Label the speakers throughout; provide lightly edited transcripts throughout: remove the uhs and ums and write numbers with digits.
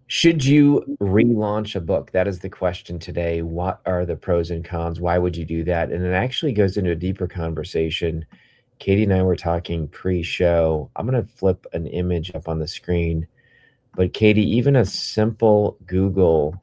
Speaker 1: Should you relaunch a book? That is the question today. What are the pros and cons? Why would you do that? And it actually goes into a deeper conversation. Katie and I were talking pre-show. I'm going to flip an image up on the screen. But Katie, even a simple Google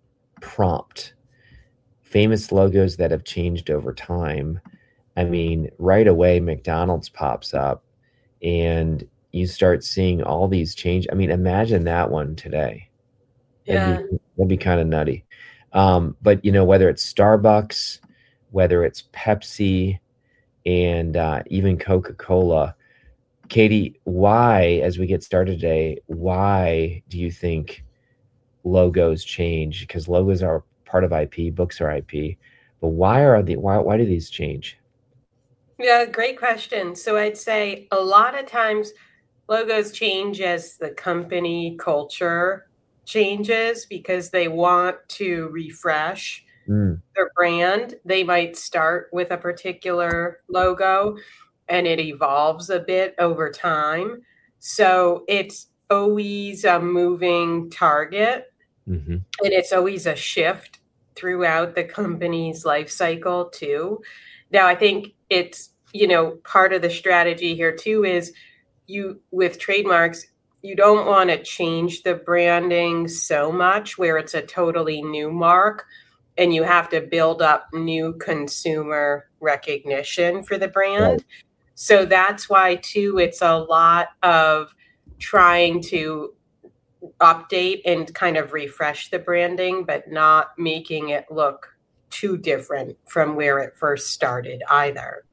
Speaker 1: prompt, famous logos that have changed over time. I mean, right away, McDonald's pops up and you start seeing all these change. I mean, imagine that one today.
Speaker 2: Yeah.
Speaker 1: That'd be kind of nutty. But whether it's Starbucks, whether it's Pepsi, and even Coca-Cola, Katie, why, as we get started today, why do you think logos change? Because logos are part of IP, books are IP, but why do these change?
Speaker 2: Yeah, great question. So I'd say a lot of times logos change as the company culture changes because they want to refresh
Speaker 1: Mm,
Speaker 2: their brand. They might start with a particular logo and it evolves a bit over time. So it's always a moving target
Speaker 1: hmm
Speaker 2: and it's always a shift throughout the company's life cycle too. Now, I think it's, part of the strategy here too is you with trademarks, you don't want to change the branding so much where it's a totally new mark and you have to build up new consumer recognition for the
Speaker 1: Right.
Speaker 2: brand. So that's why too it's a lot of trying to update and kind of refresh the branding, but not making it look too different from where it first started either.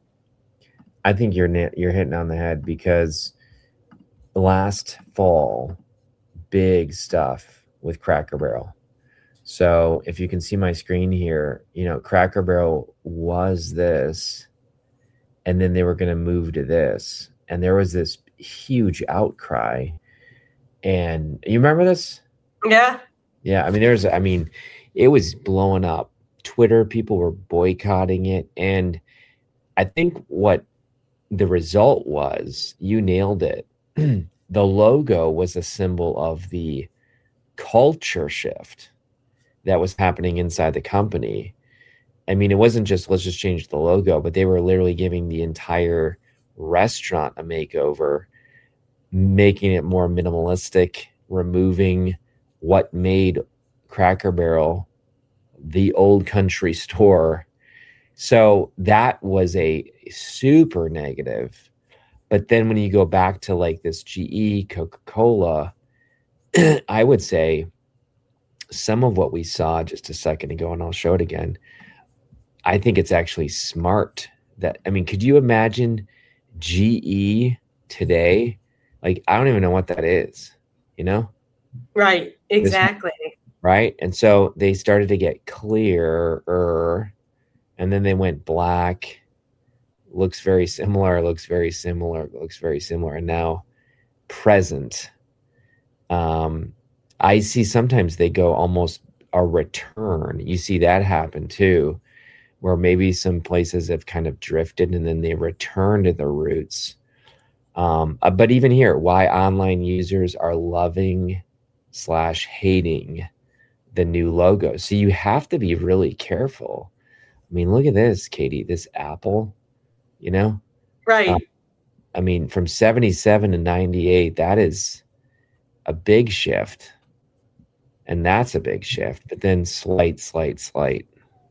Speaker 1: I think you're hitting on the head because last fall, big stuff with Cracker Barrel. So if you can see my screen here, Cracker Barrel was this, and then they were going to move to this, and there was this huge outcry. And you remember this?
Speaker 2: Yeah.
Speaker 1: Yeah, I mean, it was blowing up. Twitter, people were boycotting it, and I think what the result was, you nailed it. The logo was a symbol of the culture shift that was happening inside the company. I mean, it wasn't just let's just change the logo, but they were literally giving the entire restaurant a makeover, making it more minimalistic, removing what made Cracker Barrel the old country store. So that was a super negative. But then when you go back to like this GE, Coca-Cola, I would say some of what we saw just a second ago, and I'll show it again. I think it's actually smart I mean, could you imagine GE today? Like, I don't even know what that is, you know?
Speaker 2: Right.
Speaker 1: This,
Speaker 2: Exactly.
Speaker 1: right? And so they started to get clearer, and then they went black, looks very similar, looks very similar, looks very similar. And now present. Um, I see sometimes they go almost a return. You see that happen too, where maybe some places have kind of drifted and then they return to their roots. But even here, why online users are loving slash hating the new logo. So you have to be really careful. I mean, look at this, Katie, this apple, you know? Uh,
Speaker 2: Right.
Speaker 1: I mean, from 77 to 98, that is a big shift. And that's a big shift, but then slight.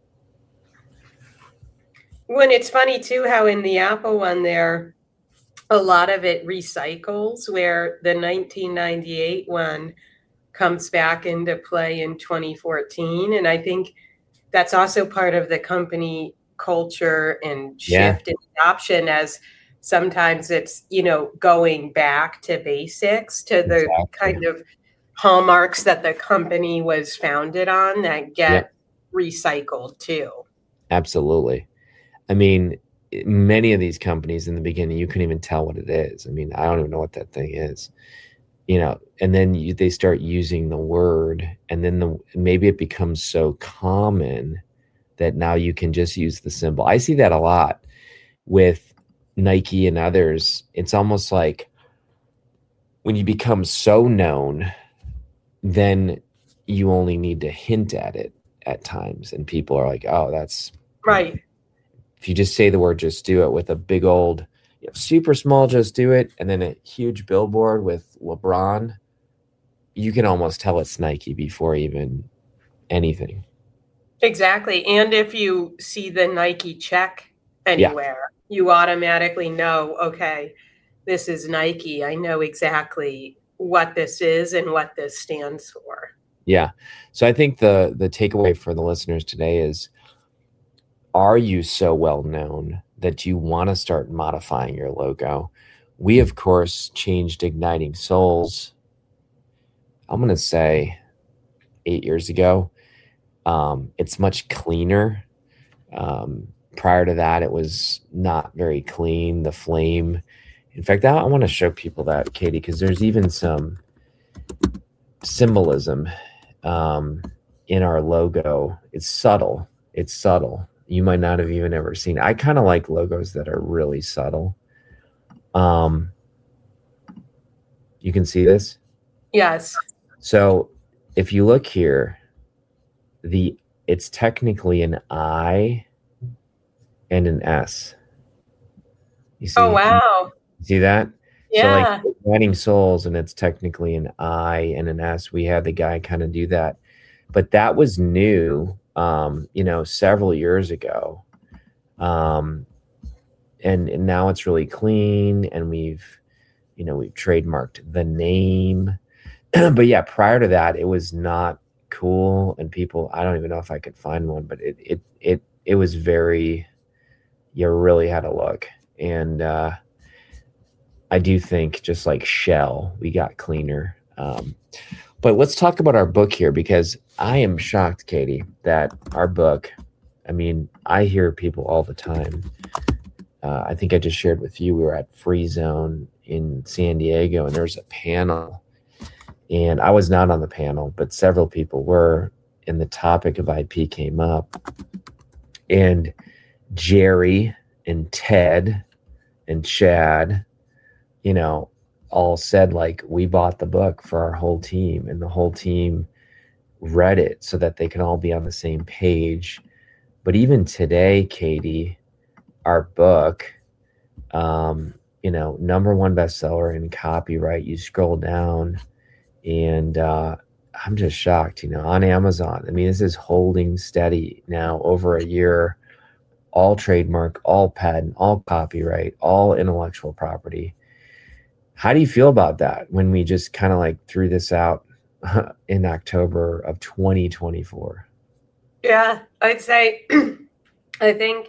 Speaker 2: When it's funny too how in the Apple one there, a lot of it recycles, where the 1998 one comes back into play in 2014. And I think that's also part of the company culture and
Speaker 1: Yeah,
Speaker 2: shift and adoption, as sometimes it's, going back to basics, to the
Speaker 1: exactly.
Speaker 2: kind of hallmarks that the company was founded on that
Speaker 1: Yeah,
Speaker 2: get recycled too.
Speaker 1: absolutely. I mean, many of these companies in the beginning, you couldn't even tell what it is. I mean, I don't even know what that thing is, and then they start using the word, and then maybe it becomes so common that now you can just use the symbol. I see that a lot with Nike and others. It's almost like when you become so known, then you only need to hint at it at times. And people are like, oh, that's
Speaker 2: Right.
Speaker 1: If you just say the word "just do it" with a big old, super small "just do it" and then a huge billboard with LeBron, you can almost tell it's Nike before even anything.
Speaker 2: Exactly. And if you see the Nike check anywhere, you automatically know, okay, this is Nike. I know exactly what this is and what this stands for.
Speaker 1: Yeah. So I think the takeaway for the listeners today is, are you so well known that you want to start modifying your logo? We, of course, changed Igniting Souls, I'm going to say 8 years ago. It's much cleaner. Prior to that, it was not very clean. The flame. In fact, I want to show people that, Katie, because there's even some symbolism in our logo. It's subtle. It's subtle. You might not have even ever seen. I kind of like logos that are really subtle. You can see this?
Speaker 2: Yes.
Speaker 1: So if you look here, it's technically an I and an S. You see?
Speaker 2: Oh, wow.
Speaker 1: See that?
Speaker 2: Yeah.
Speaker 1: So like Igniting Souls, and it's technically an I and an S. We had the guy kind of do that. But that was new, several years ago. And now it's really clean, and we've trademarked the name. But yeah, prior to that, it was not cool, and people, I don't even know if I could find one, but it was very, you really had to look. And I do think, just like Shell, we got cleaner. But let's talk about our book here, because I am shocked, Katie, that our book, I hear people all the time. I think I just shared with you, we were at Free Zone in San Diego, and there was a panel, and I was not on the panel, but several people were, and the topic of IP came up, and Jerry and Ted and Chad, all said, like, we bought the book for our whole team, and the whole team read it so that they can all be on the same page. But even today, Katie, our book, number one bestseller in copyright, you scroll down, and I'm just shocked, on Amazon. This is holding steady now over a year, all trademark, all patent, all copyright, all intellectual property. How do you feel about that when we just kind of like threw this out in October of 2024?
Speaker 2: Yeah, I'd say, I think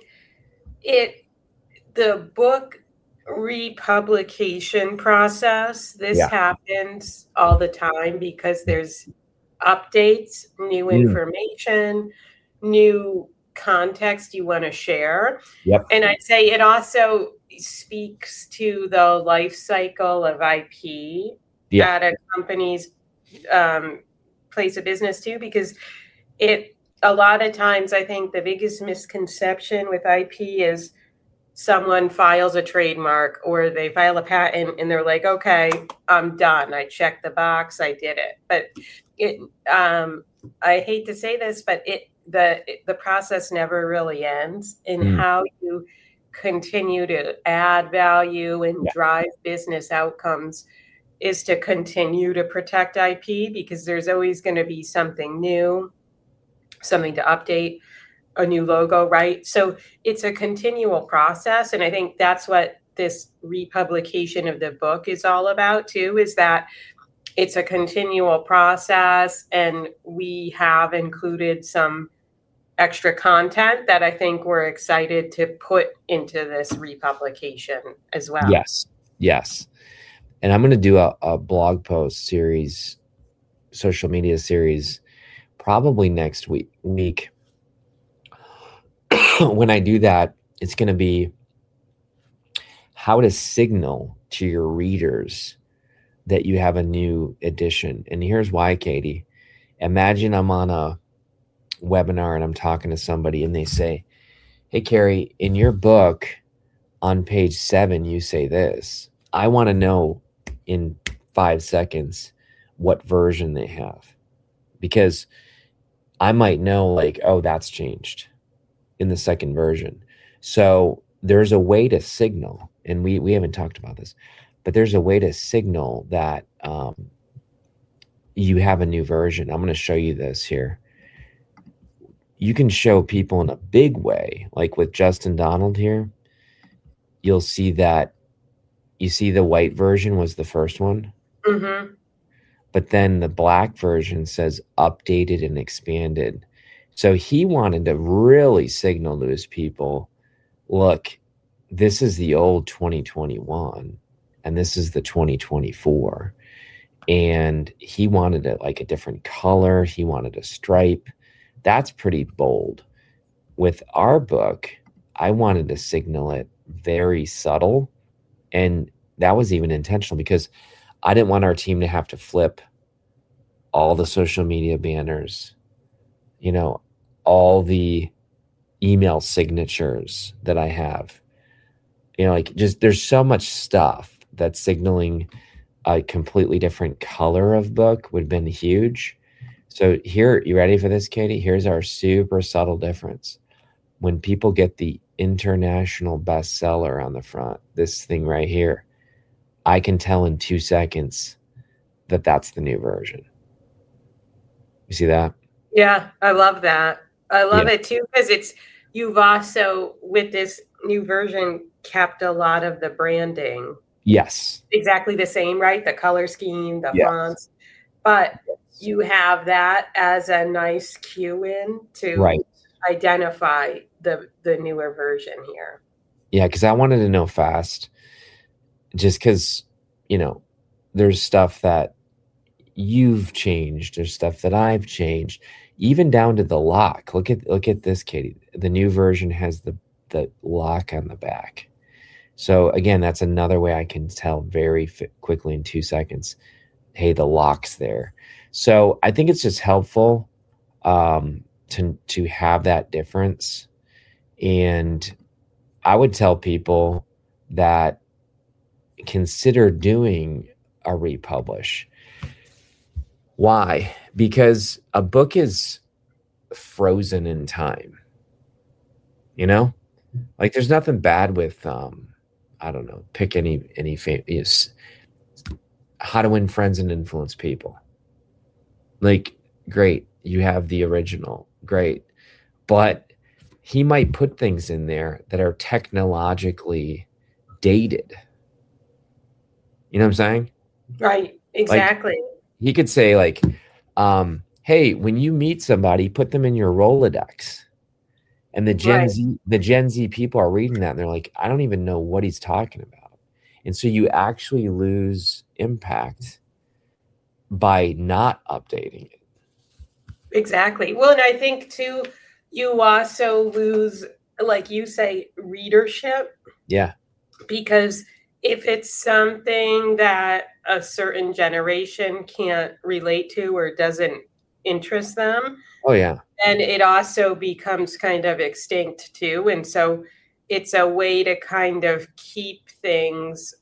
Speaker 2: the book republication process, this happens all the time because there's updates, new information, new context you want to share.
Speaker 1: Yep.
Speaker 2: And I'd say it also speaks to the life cycle of IP at a company's place of business too, because a lot of times, I think the biggest misconception with IP is someone files a trademark or they file a patent and they're like, okay, I'm done. I checked the box. I did it. But I hate to say this, but the process never really ends in how you continue to add value and drive business outcomes is to continue to protect IP, because there's always going to be something new, something to update, a new logo, right? So it's a continual process. And I think that's what this republication of the book is all about too, is that it's a continual process. And we have included some extra content that I think we're excited to put into this republication as well.
Speaker 1: Yes. And I'm going to do a blog post series, social media series, probably next week. When I do that, it's going to be how to signal to your readers that you have a new edition. And here's why, Katie. Imagine I'm on a webinar and I'm talking to somebody and they say, hey, Carrie, in your book on page 7, you say this. I want to know in 5 seconds, what version they have, because I might know like, oh, that's changed in the second version. So there's a way to signal, and we haven't talked about this, but there's a way to signal that you have a new version. I'm going to show you this here. You can show people in a big way, like with Justin Donald here. You'll see that you see the white version was the first one.
Speaker 2: Mm-hmm.
Speaker 1: But then the black version says updated and expanded. So he wanted to really signal to his people, look, this is the old 2021 and this is the 2024. And he wanted it like a different color. He wanted a stripe. That's pretty bold. With our book, I wanted to signal it very subtle. And that was even intentional because I didn't want our team to have to flip all the social media banners, you know, all the email signatures that I have, you know, like just there's so much stuff that signaling a completely different color of book would have been huge. So here, you ready for this, Katie? Here's our super subtle difference. When people get the international bestseller on the front, this thing right here, I can tell in 2 seconds that that's the new version. You see that?
Speaker 2: Yeah, I love that. I love it too, because you've also, with this new version, kept a lot of the branding.
Speaker 1: Yes.
Speaker 2: Exactly the same, right? The color scheme, the fonts. But you have that as a nice cue in to identify the newer version here.
Speaker 1: Yeah, because I wanted to know fast, just because, you know, there's stuff that you've changed, there's stuff that I've changed, even down to the lock. Look at this, Katie. The new version has the lock on the back. So again, that's another way I can tell very quickly in 2 seconds, hey, the lock's there. So I think it's just helpful to have that difference. And I would tell people that consider doing a republish. Why? Because a book is frozen in time. You know, like there's nothing bad with I don't know, pick any famous How to Win Friends and Influence People. Like, great, you have the original, great, but he might put things in there that are technologically dated. You know what I'm saying?
Speaker 2: Right, exactly.
Speaker 1: Like, he could say like, hey, when you meet somebody, put them in your Rolodex. And the Gen Z people are reading that and they're like, I don't even know what he's talking about. And so you actually lose impact by not updating it.
Speaker 2: Exactly. Well, and I think too, you also lose, like you say, readership.
Speaker 1: Yeah.
Speaker 2: Because if it's something that a certain generation can't relate to or doesn't interest them,
Speaker 1: oh yeah,
Speaker 2: and it also becomes kind of extinct too. And so it's a way to kind of keep things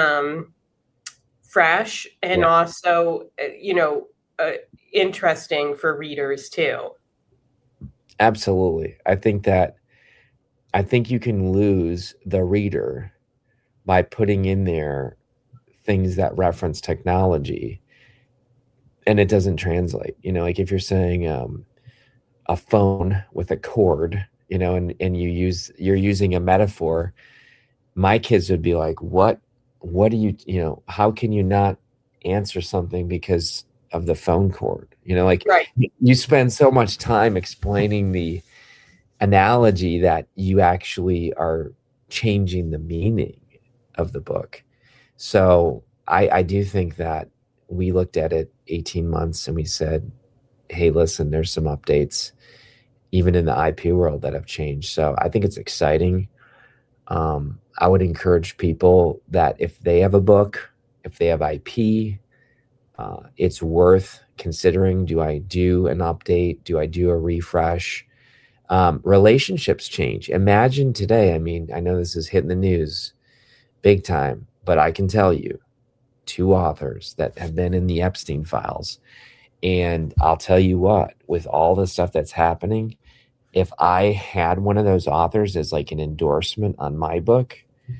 Speaker 2: fresh and also, you know, interesting for readers too.
Speaker 1: Absolutely. I think you can lose the reader by putting in there things that reference technology and it doesn't translate. You know, like if you're saying a phone with a cord, you know, and you're using a metaphor, my kids would be like, what do you know, how can you not answer something because of the phone cord? You know, like you spend so much time explaining the analogy that you actually are changing the meaning of the book. So I do think that we looked at it 18 months and we said, hey, listen, there's some updates even in the IP world that have changed. So I think it's exciting. I would encourage people that if they have a book, if they have IP, it's worth considering. Do I do an update? Do I do a refresh? Relationships change. Imagine today, I mean, I know this is hitting the news big time, but I can tell you 2 authors that have been in the Epstein files. And I'll tell you what, with all the stuff that's happening, if I had one of those authors as like an endorsement on my book,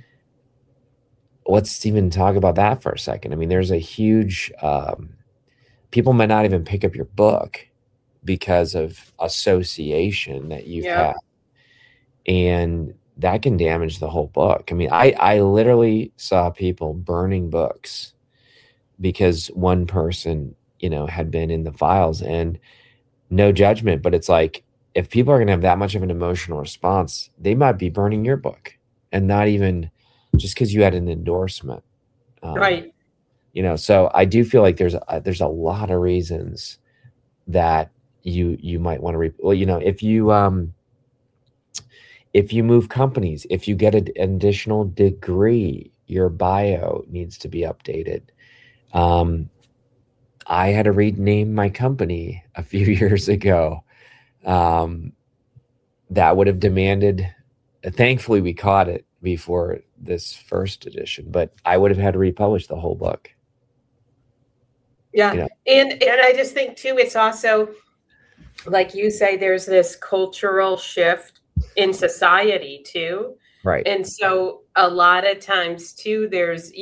Speaker 1: let's even talk about that for a second. I mean, there's a huge, people might not even pick up your book because of association that you've had. And that can damage the whole book. I mean, I literally saw people burning books because one person, had been in the files, and no judgment, but it's like, if people are going to have that much of an emotional response, they might be burning your book, and not even just because you had an endorsement.
Speaker 2: Right.
Speaker 1: So I do feel like there's a lot of reasons that you might want to, if you move companies, if you get an additional degree, your bio needs to be updated. I had to rename my company a few years ago. That would have demanded, thankfully we caught it before this first edition, but I would have had to republish the whole book.
Speaker 2: Yeah. And I just think too, it's also, like you say, there's this cultural shift in society too.
Speaker 1: Right.
Speaker 2: And so a lot of times too, there's,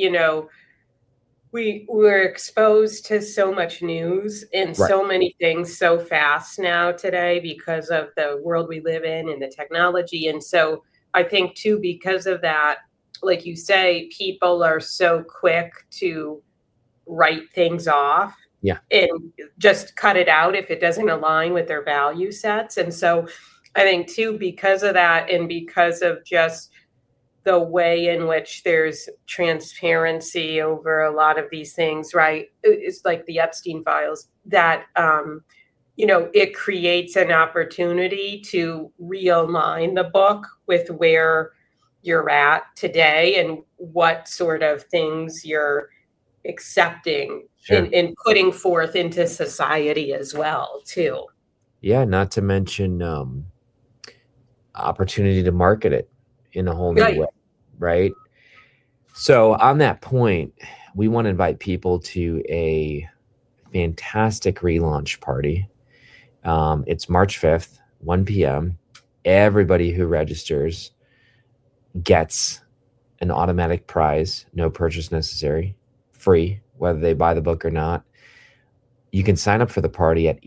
Speaker 2: we're exposed to so much news and so many things so fast now today because of the world we live in and the technology. And so I think too, because of that, like you say, people are so quick to write things off and just cut it out if it doesn't align with their value sets. And so I think too, because of that, and because of just the way in which there's transparency over a lot of these things, right? It's like the Epstein files that, it creates an opportunity to realign the book with where you're at today and what sort of things you're accepting and putting forth into society as well, too.
Speaker 1: Yeah, not to mention opportunity to market it in a whole new way, right? So on that point, we want to invite people to a fantastic relaunch party. It's March 5th, 1 p.m. Everybody who registers gets an automatic prize, no purchase necessary, free, whether they buy the book or not. You can sign up for the party at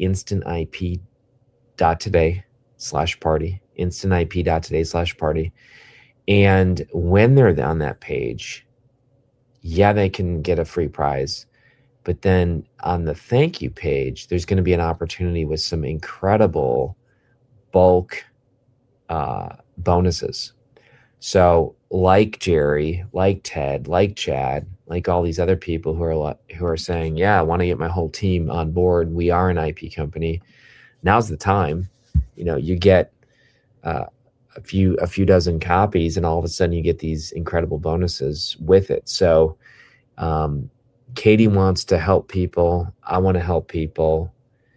Speaker 1: instantip.today/party, instantip.today/party. And when they're on that page, they can get a free prize. But then on the thank you page, there's going to be an opportunity with some incredible bulk bonuses. So like Jerry, like Ted, like Chad, like all these other people who are saying, I want to get my whole team on board. We are an IP company. Now's the time. You get a few dozen copies, and all of a sudden you get these incredible bonuses with it. So Katie wants to help people. I want to help people.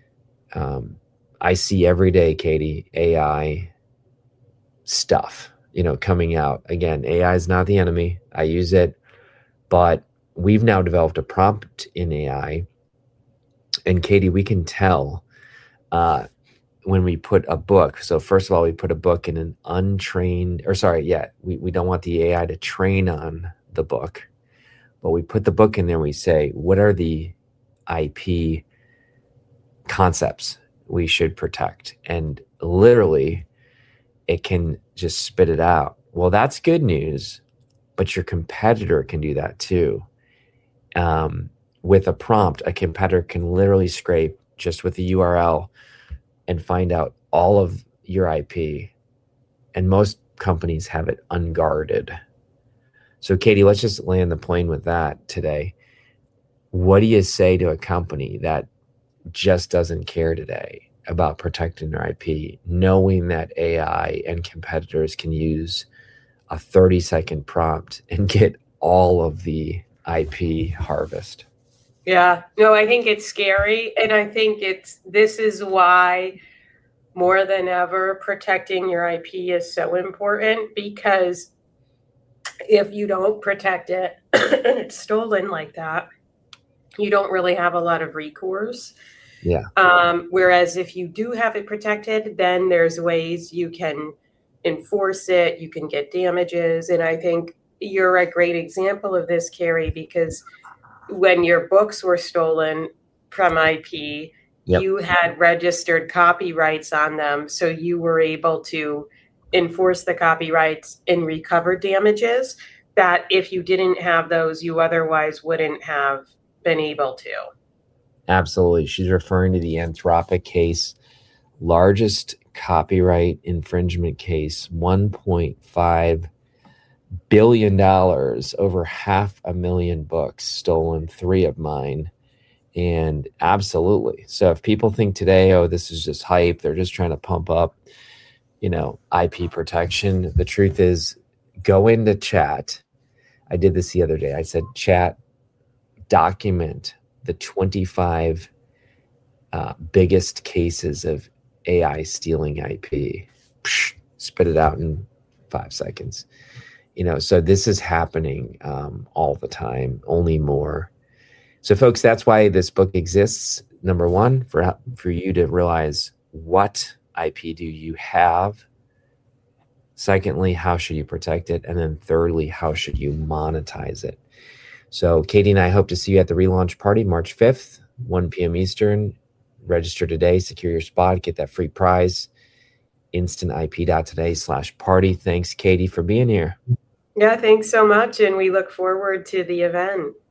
Speaker 1: I see every day, Katie, AI stuff, coming out. Again, AI is not the enemy. I use it, but we've now developed a prompt in AI. And Katie, we can tell when we put a book. So first of all, we put a book in an untrained, we don't want the AI to train on the book, but we put the book in there and we say, what are the IP concepts we should protect? And literally it can just spit it out. Well, that's good news, but your competitor can do that too. With a prompt, a competitor can literally scrape just with the URL and find out all of your IP. And most companies have it unguarded. So Katie, let's just land the plane with that today. What do you say to a company that just doesn't care today about protecting their IP, knowing that AI and competitors can use a 30-second prompt and get all of the IP harvest?
Speaker 2: Yeah, no, I think it's scary. And I think this is why more than ever protecting your IP is so important, because if you don't protect it and it's stolen like that, you don't really have a lot of recourse.
Speaker 1: Yeah.
Speaker 2: Whereas if you do have it protected, then there's ways you can enforce it, you can get damages. And I think you're a great example of this, Carrie, because when your books were stolen from IP,
Speaker 1: Yep.
Speaker 2: you had registered copyrights on them. So you were able to enforce the copyrights and recover damages that if you didn't have those, you otherwise wouldn't have been able to.
Speaker 1: Absolutely. She's referring to the Anthropic case, largest copyright infringement case, $1.5 billion, over 500,000 books stolen, 3 of mine. And absolutely. So if people think today, oh, this is just hype, they're just trying to pump up, IP protection. The truth is, go into chat. I did this the other day. I said, chat, document the 25 biggest cases of AI stealing IP. Psh, spit it out in 5 seconds. So this is happening all the time, only more. So folks, that's why this book exists. Number one, for you to realize what IP do you have. Secondly, how should you protect it? And then thirdly, how should you monetize it? So Katie and I hope to see you at the relaunch party, March 5th, 1 p.m. Eastern. Register today, secure your spot, get that free prize, instantip.today/party. Thanks, Katie, for being here.
Speaker 2: Yeah, thanks so much. And we look forward to the event.